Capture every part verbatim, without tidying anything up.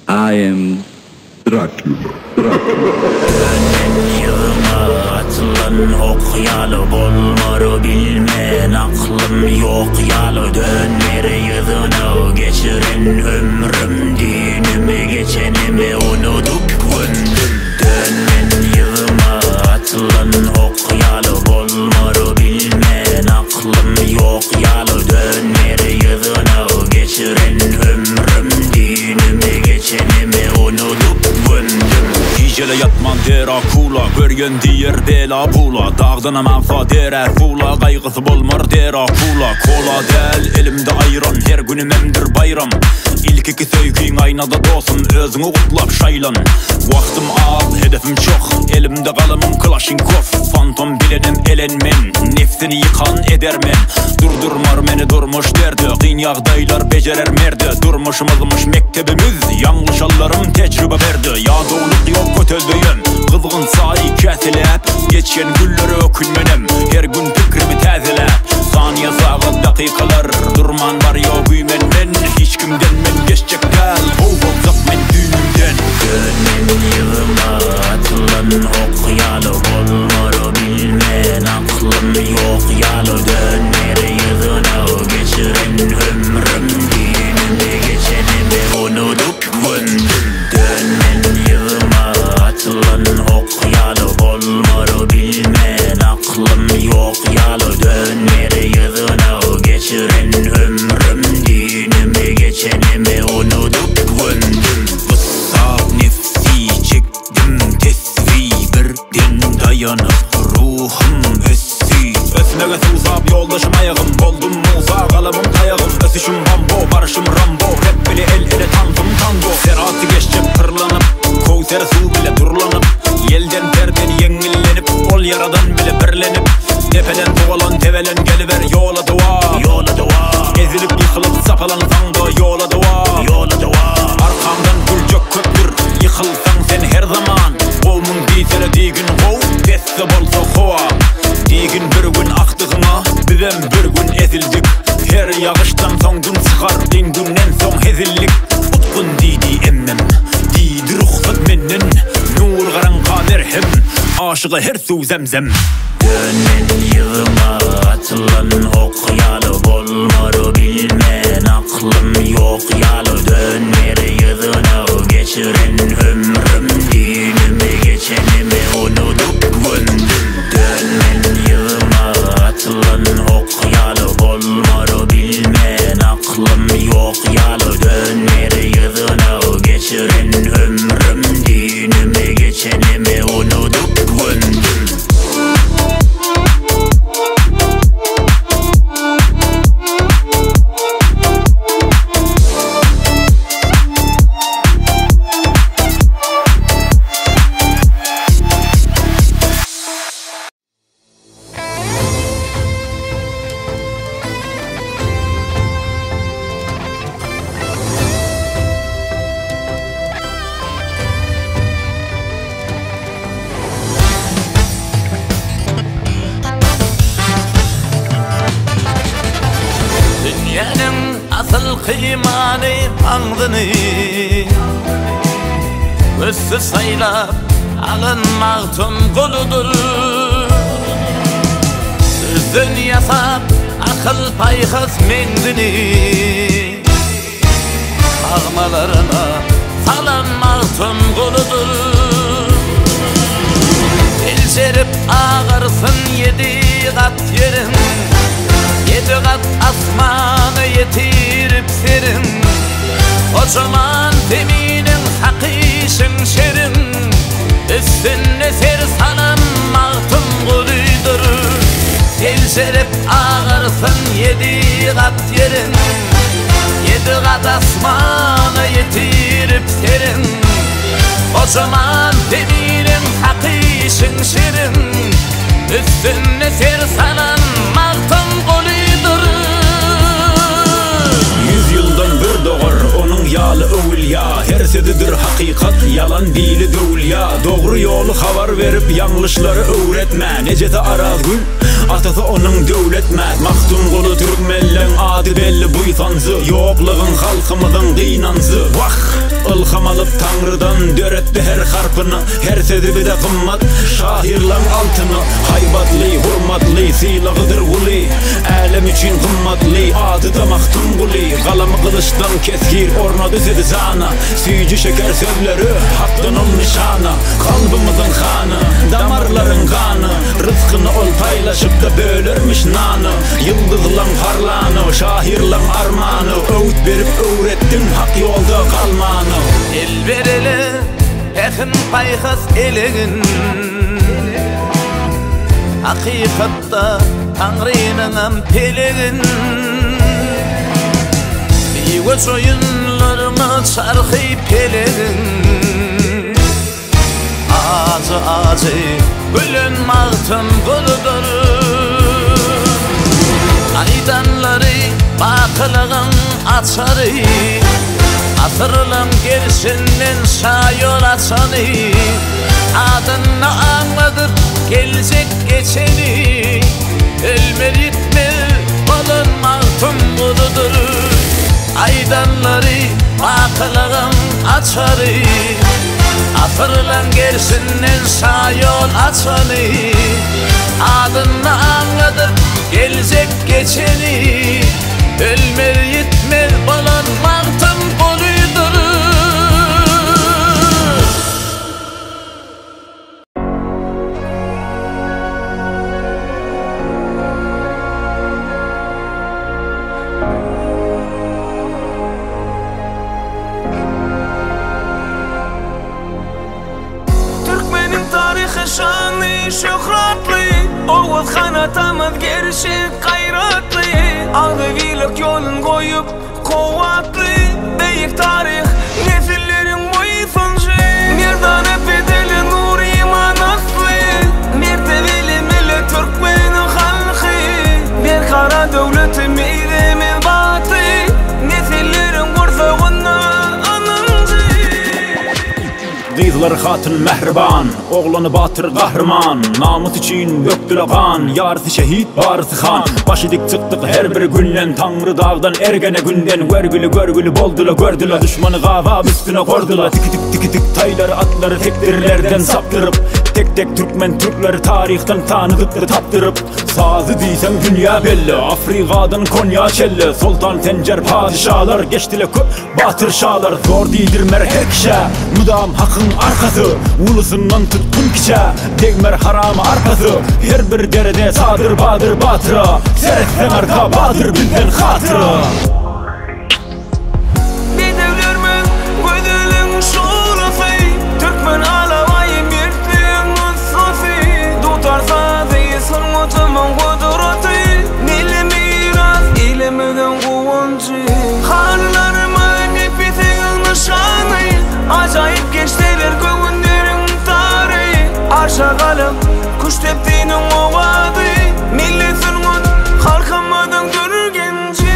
I am Dracula. Dönen yığına atılan ok yalı, bolmarı bilmen aklım yok yalı. Dönmeri yığına geçiren ömrüm, dinimi geçenimi unutup gündüm. Dönen yığına atılan ok yalı, bolmarı bilmen aklım yok yalı. Dönmeri yığına geçiren ömrüm, dinimi geçenimi unutup gündüm. Gecele yatman der akula, görgen diyer bela bula. Dağdına manfa der erfula, kaygısı bolmar der akula. Kola del elimde ayran, her günüm emdir bayram. İlk iki söyküyün aynada dostum, özünü kutlap şaylan. Vaktım az, hedefim çok, elimde kalemim Klaşinkov. Fantom bilenim elenmen, nefsini yıkan edermen. Durdurmar meni durmuş derdi, kıyın yağdaylar becerer merdi. Durmuşumuzmuş mektebimiz, yanlış allarım tecrübe verdi. Ya doğruluk yok kötöldüyüm, kızgın sahi kesilep. Geçen gülleri ökünmenim, her gün fikrimi tazelep. Saniye sağı dakikalar, durman var ya büyümen men. Hiç kimden men geçecek del, kovul zap men düğümden. Dönen yığına atılan ok yalı, bolmarı bilmen aklım yok yalı. Dönmeri yığına geçiren ömrüm, dinimi geçenimi unutup gündüm. Dönen yığına atılan ok yalı, bolmarı bilmen aklım yok yalı. Dönmeri yığına geçiren ömrüm, dinimi geçenimi unutup gündüm. Vıssaq nefsi çektim tesvi, birden dayanıp ruhum össi. Ösmege suzap yoldaşım ayağım, boldum muza kalemim kayağım. Ösüşüm bambo, barışım rambo, rap bile el ele tantum tango. Serati geçecek pırlanıp, kovser su bile durlanıp. Yelden perden yengillenip, ol yaradan bile birlenip. Tepeden tuvalan tevelen geliver yola dua, yola dua. Ezilip yıkılıp sapalan tango yola dua, yola dua. Arkamdan gülcek köktür, yıkılsan sen her zaman. Kovmun bitere digin kov, tesse bolsa kova. Digin bir gün aktığına, bizem bir gün ezildik. Her yağıştan son gün çıkar, din günden son hezillik. Utkun didi emmem, didi ruhsat mennen. Nur karanka merhem, aşığı her su zemzem. Dönen yığına atılan ok yalı, bolmarı bilmen aklım yok yalı. Dönmeri yığına geçiren ömrüm, dinimi geçenimi unutup gündüm. Dönen yığına atılan ok yalı, bolmarı bilmen aklım yok yalı. Dönmeri yığına geçiren ömrüm, dinimi geçenimi unutup gündüm. Dünyanın asıl kıymanı andını Össü saylap alınmak tüm koludur. Sözün yasap akıl payhız mendini Ağmalarına salanmak tüm koludur. Elçerip ağırsın yedi kat yerin, yedi kat asmanı yetirip serin. Kocaman zeminin hakişin şerin, üstüne ser salam mağtım kuluydur. Elçerip ağırsın yedi kat yerin, yedi kat asmanı yetirip serin. Kocaman zeminin hakişin şerin, üstüne ser salam mağtım kuluydur. Yüz yıldan bir doğar onun yalı övülya. Her sözüdür hakikat, yalan değil dövülya. Doğru yolu haber verip yanlışları öğretme. Necete araz gül, atası onun dövletmez. Maktun kolu Türkmenlen adı belli buysansı. Yokluğun halkımızın kıynansı. Vah, ilham alıp Tanrı'dan döretti her harpını. Her sözü bir de kımmat şahirlan altını. Haybatlı, hurmatlı, silahıdır uli. Alem için kımmatlı, adı da mahtun guli. Kalamı kılıçtan keskir, orna düzedi zana. Süyücü şeker sözleri, hakkın ol nişana. Kalbimizin kanı, damarların kanı. Rızkını ol paylaşıp da bölürmüş nanı. Yıldızlan parlanı, şahirlan armanı. Öğüt verip öğrettin hak yolda kalmanı. El verele, hekin payhas elegin. Hakikatta Tanrı'nın pelegin. Göç oyunlarına çarkı pelegin. Acı acı gülün mağtın guludur. Aydanları bakılığın açarı. Asırlan gerisinden sağ yol açanı. Adını anladır gelecek geçeni. Ölmer yitmez balın mağtın guludur. Aydanları bakılığın açarı. Asırlan gerisinden sağ yol açanı. Adını anladır gelecek geçeni. Ölmer yitmez balın mağtın guludur. Şanlı şöhretli Oğuz kanatamız gerçek gayretli Ağdavilik yolun koyup kuvvetli Büyük tarih nesillerin boyusunca Merdane bedeli nur iman aslı Mertebeli millet Türkmenin halkı Bir kara devletim idemiz batı Nesillerin kursağına Kızlar hatın mehriban, oğlanı batır kahraman. Namus için döktüle kan, yarısı şehit, barısı han. Başı dik çıktık her bir günden, Tanrı dağdan ergene günden. Görgülü görgülü boldula gördüler, düşmanı gavab üstüne kordular. Tiki tik tiki tik tayları atları tekdirlerden saptırıp tek tek Türkmen Türkleri tarihten tanıdıktır taptırıp. Sazı diysen dünya belli, Afrika'dan Konya çelli. Sultan Sencer padişahlar geçtiler köp batır şahlar. Zor değildirmer her kişi, müdam hakkın arkası. Ulusundan tutkun kişi, değmer haramı arkası. Her bir derede sadır badır batıra. Seretsen arka badır bizden hatıra. Bedevlermen gödülün şurası Türkmen alavayı mirtliğin ıssası Tutarsa değilsin mutumun kudurası Milli miras ilimiden kuvuncu Harlarımın nefisinin nişanı Acayip geçtiler göğünlerin tarihi Arşa kalım kuş teptiğinin ovadı Milletin mut halkamadan dönürgenci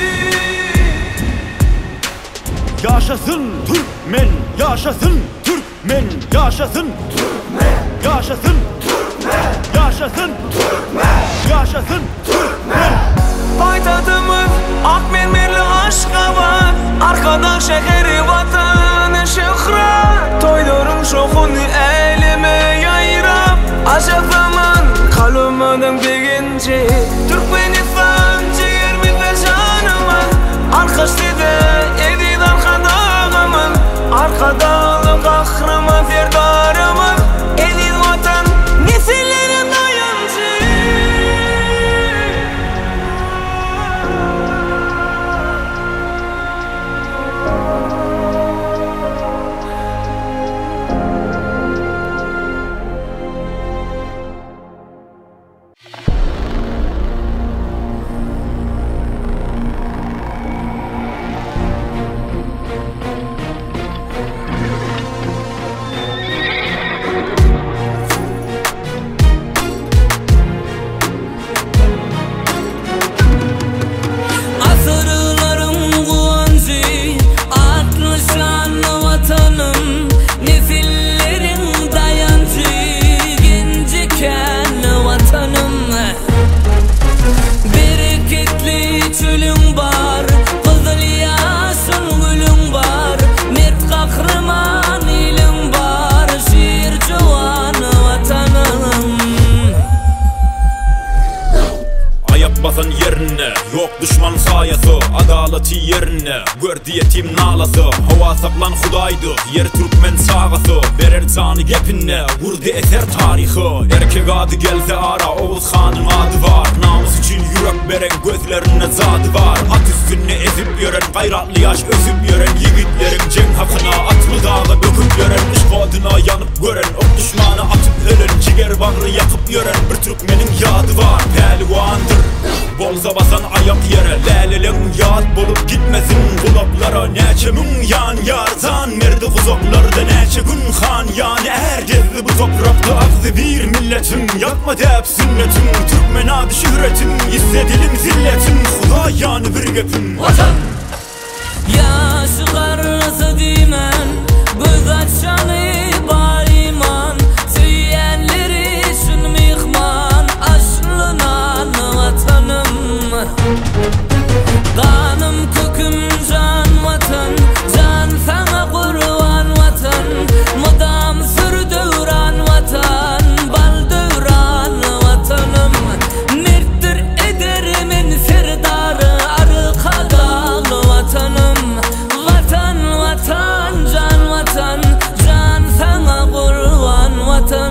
Yaşasın Türkmen, yaşasın Türkmen, yaşasın Türkmen, yaşasın Türkmen, yaşasın Türkmen, yaşasın Türkmen. Paytahtımız Akmermerli Aşkabat Arkadan şehri vatanı şöhret Toydurun şokunu elime yayrap Aşağı zaman kalmadım degince Türkmenistan ciğerimizde canımız Arkaş dedi edid arkadağımın Arkadalı kahrımız yerdarımız Edid vatan nesillerin dayancı gördü yetim nalası. Hava saklan Hudaydı, yer Türkmen sağası. Verer canı gepinne, vurdu eser tarihi. Erkek adı gelse ara, Oğuz Han'ın adı var. Namus için yürek veren, gözlerine zadı var. At üstünü ezip yören, gayratlı yaş özüp yören. Yigitlerin cenk hakkına atlı dağı döküp yören. Işk oduna yanıp gören, ok düşmanı atıp ölen. Ciger bağrı yakıp yören, bir Türkmenin yadı var. Pehlivandır, bolza basan ayak yere. Lelelin yad bolup gitmesin kulaklara. Neçe mün yan yardan merdi kuzaklarda. Neçe gün han yani er geldi bu toprakta. Azdı bir milletin yakma deyip sünnetin. Türkmen adı şöhretin, hissedilim zilletin. Huda yani bir gepim Vatan Yaşılarsa dimen göz açanı bar iman. Tüyenleri için mihman aşlınan vatanım. Kanım köküm can vatan, can sana kurban vatan. Mudam sürdüren vatan, bal dövran vatanım. Mirttir ederimin serdarı, arkadalı vatanım. Vatan vatan, can vatan, can sana kurban vatan.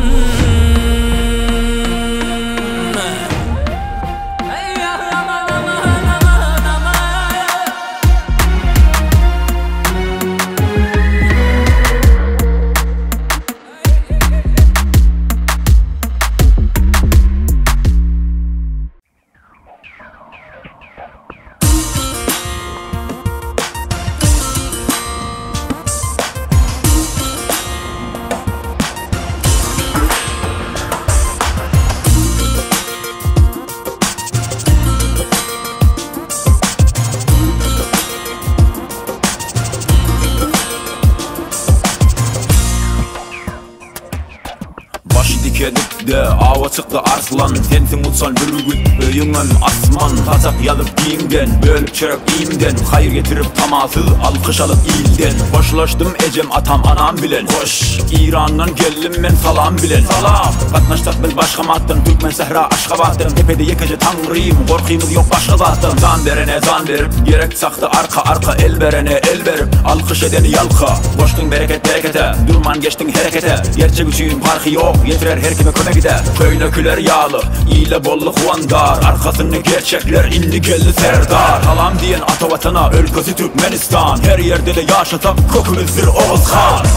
Kedip de ava çıktı arslan. Sensin utsan bir gün öyüngön asman. Tasak yalıp giyimden, bölüp çörek iyimden. Hayır getirip tamasız alkış alıp iyilden. Hoşlaştım ecem atam anam bilen. Hoş İran'dan geldim ben salam bilen. Salam katnaştak bil başka mattın. Türkmen sehra aşka battın. Tepede yekece tanrıyım, korkuyumuz yok başka zattın. Zan verene zan verip, gerek saktı arka arka. El verene el verip, alkış edeni yalka. Koştun bereket berekete, durman geçtin harekete. Gerçek üçün farkı yok, yetirer her kime köme gider. Köyüne küler yağlı, ile bolluk vandar. Arkasını gerçekler indi geldi serdar. Salam diyen ata vatana, ülkesi Türkmenistan. Her yerde de yaşatak kokumuzdur Oğuz Han.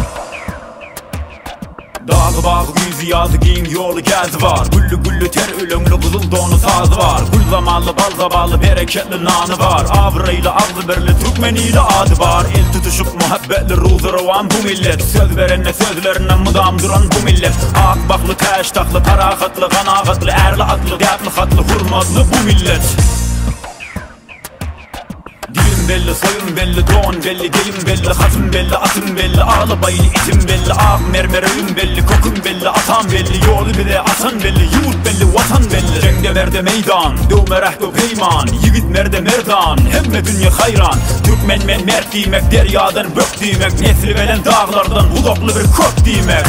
Dağı bağı yüzü yazı giyin yolu gezi var. Güllü güllü ter ülümlü kızıl donu sazı var. Gül zamanlı bal zaballı bereketli nanı var. Avrayla ağzı birli Türkmeniyle adı var. El tutuşup muhabbetli ruzu rovan bu millet. Söz verenle sözlerine mudam duran bu millet. Ak baklı teş taklı tarakatlı kanakatlı erli atlı diyatlı hatlı hurmatlı bu millet. Dilim belli, soyum belli, doğun belli, deyim belli, hatım belli, atım belli, ağlı bayılı itim belli, ağ mermer öyüm belli, kokum belli, atam belli, yolu bile atan belli, yurt belli, vatan belli. Cengde merde meydan, dövme rehdo peyman, yigit merde merdan, hemme dünya hayran. Türkmen men mert demek, deryadan bök demek, nesli veren dağlardan udoklu bir kök demek.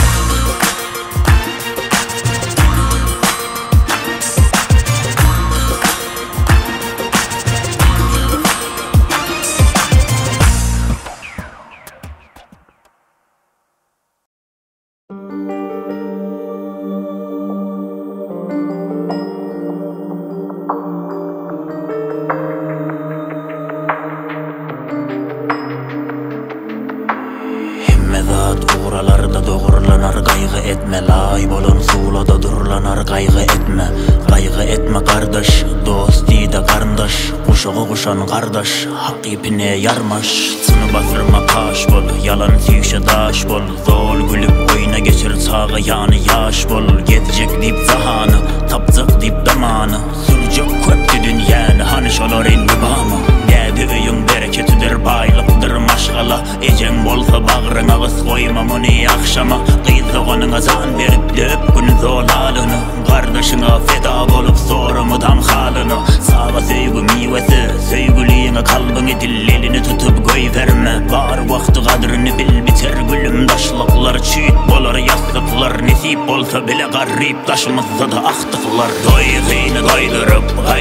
Uğralarda doğrulanar kaygı etme. Lay bolun suulada durulanar kaygı etme. Kaygı etme kardeş, dost de kardeş. Kuşağı kuşan kardeş, hak ipine yarmaş. Sını batırma taş bol, yalan tüyüşe daş bol. Zol gülüp oyuna geçir sağa yanı yaş bol. Gezecek dip zahanı, tapacak dip damanı. Sürecek köptü dünyanı, hanış olur en babamı. Dedi öyün bereketidir, baylıktır maşgala. Ecen bolsa bağrına kız koymam onu akşama. Kıyızlığının azan verip döp gün zolalını. Kardeşine feda bolup sorumudam halını. Sağa söygü mivesi, söygülüğüne kalbini dillelini tutup göy verme. Var vakti kadrini bil biter gülüm. Daşlıklar çiğit bolar yastıklar. Nesip olsa bile garip taşımızda da aktıklar. Doy kıyını doydırıp, gay kıyını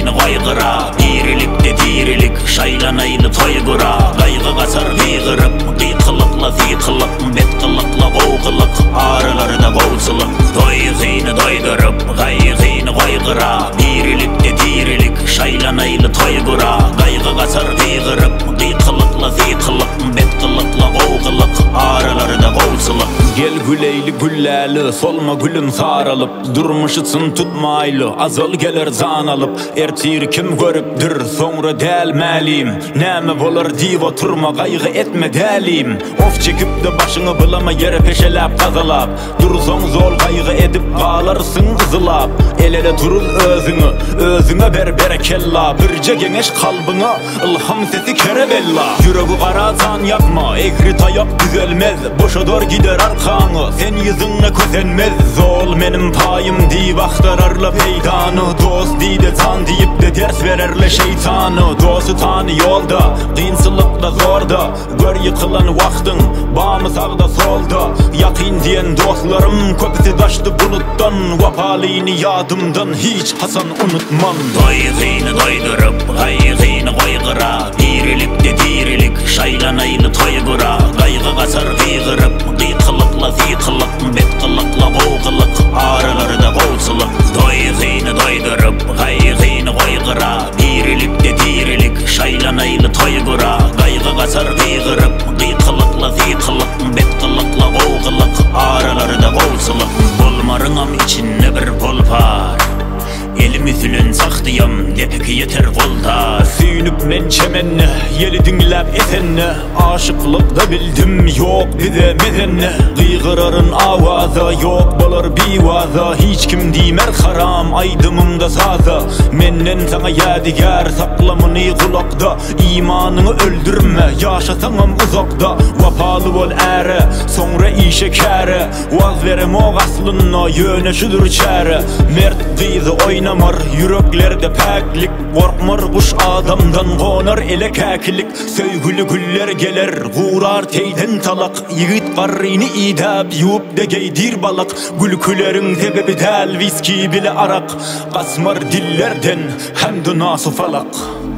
Qayğıyını qayğıra Dirilikde dirilik Şaylanaylı toygura Qayğı qasar qiyğırıp Qiyqılıqla ziqılık Betqılıqla qoğqılık Ağrıları da qoğçılık Toyğıyını doydırıp Qayğıyını qayğıra Dirilikde dirilik Şaylanaylı toygura Qayğı qasar qiyğırıp Qiyqılıqla ziqılık Betqılıqla qoğqılık Ağrıları da qoğçılık Gel güleyli gülläli Solma gülüm saralıp Durmuşytyn tutmaylı Azal geler zan alıp Ertir kim görüpdür Sonra dälmälim Näme bolar diýip oturma Gaýgy etme dälim Of çekip de başyňy bulama yere peşelap gazalap Dursaň zol gaýgy edip galarsın ızılap El ele turul özüňi Özüňe ber berekella Birje geňeş kalbyňa Ilham sesi kerebella Ýüregi gara zan yapma Egri taýap düzelmez Boşador gider arkaňy Sen ýüzüňe kösenmez Zol menim payım diýip aktararla peýdany Dost diýde zan diýip de ders vererle şeytanı Dostu tany ýolda Qynçylykda zorda Gör ýykylan wagtyň Bamy sagda solda Ýakyn diýen dostlarym Köpüsi daşdy bulutdan Wapalyny ýadymdan hiç hasan unutmam Toyğyny doýdurup Qayğyny qayğıra Dirilikde dirilik Şaylanayly toygura Qayğı qasar qiyğırıp Qiyqılıqla ziqılık Betqılıqla qoğqılık Ağrıları da qoğçılık Toyğyny doýdurup Qayğyny qayğıra Dirilikde dirilik Şaylanayly toygura Qayğı qasar qiyğırıp Qiyqılıqla ziqılık Betqılıqla qoğqılık Ağrıları da qoğçılık Bolmaryňam içinde bir polpar Elim üzülün saxdıyam Depeki yeter golda Süýnüp men çemenne Yeli dinläp esenni Aşıqlykda bildim Yok bize mezenni Qiyğırarın awaza Yok bolar biwaza Hiç kim diýmer haram Aydymymda saza Menden saňa ýadigar Saklamyny kulakda İmanyny öldürme Ýaşasaňam uzakda Wapaly bol äre Soňra işe käre Waz berem o gaslyna Ýöneşidir çäre Mert gyzy oynamar Yüreklerde päklik Korkmar kuş adamdan Gonar ele käkilik Söýgüli güller geler Gurar teýden talak Ýigit garryny idap Ýup de geydir balak Gülküleriň sebebi däl Viski bile arak Gasmar dillerden Hem de nasy falak